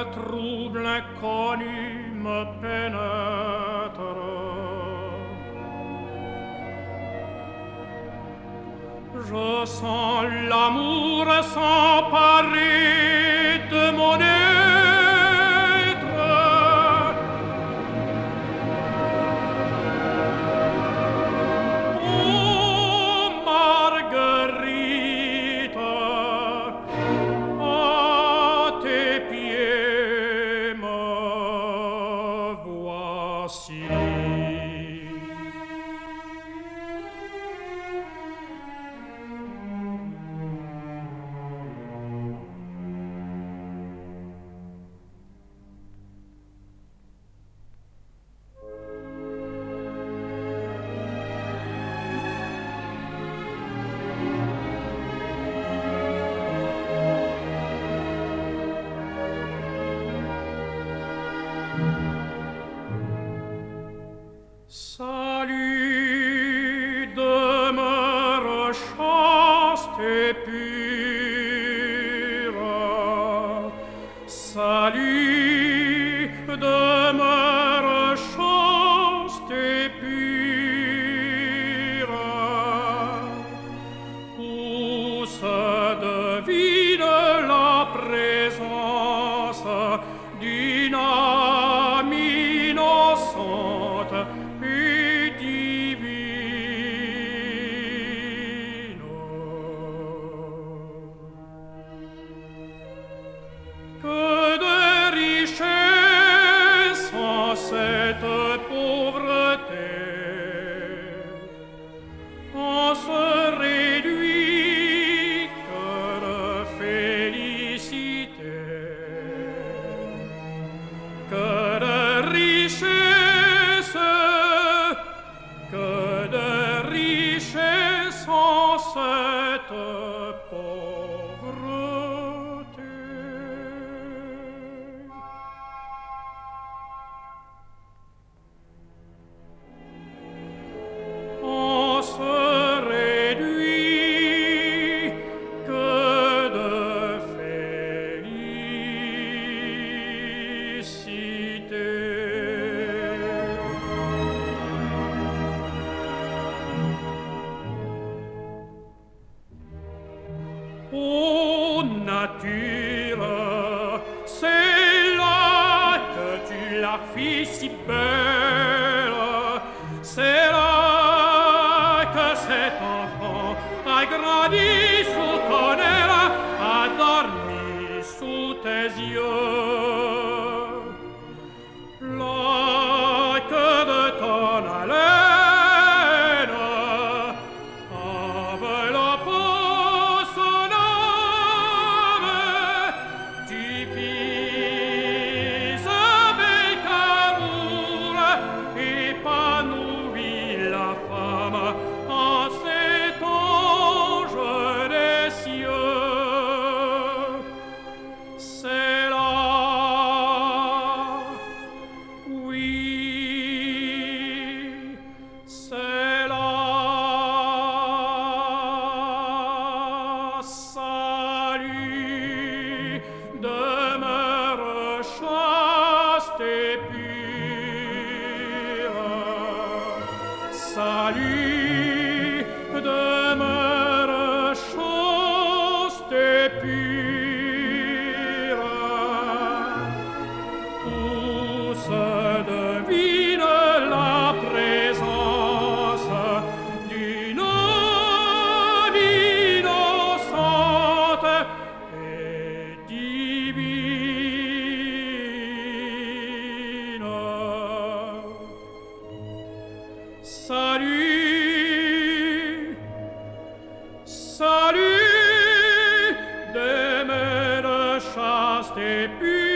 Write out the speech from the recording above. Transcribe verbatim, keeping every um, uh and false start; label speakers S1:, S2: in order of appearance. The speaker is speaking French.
S1: trouble inconnu me pénètre. Je sens l'amour s'emparer de mon être. Oh, Marguerite, à tes pieds me voici. Salut, demeure chaste et pure. Salut, demeure chaste et pure, où se devine la présence d'une âme innocente et divine. Que de richesse en cette pauvreté, on se réduit que de félicité, que de richesse, que de richesse en cette pauvreté. On se réduit que de félicité. Ô nature, c'est là que tu la fis si belle, c'est là que cet enfant a grandi sous ton aile, a dormi sous tes yeux. Là que de ton haleine enveloppant son âme, tu pises avec amour, épanouis la femme en cet ange des cieux. C'est là, oui, c'est là. Salut, demeure chaste et pure. Salut, demeure chaste et pure, où se devine la présence d'une âme innocente et divine. Salut, salut, demeure chaste et pure.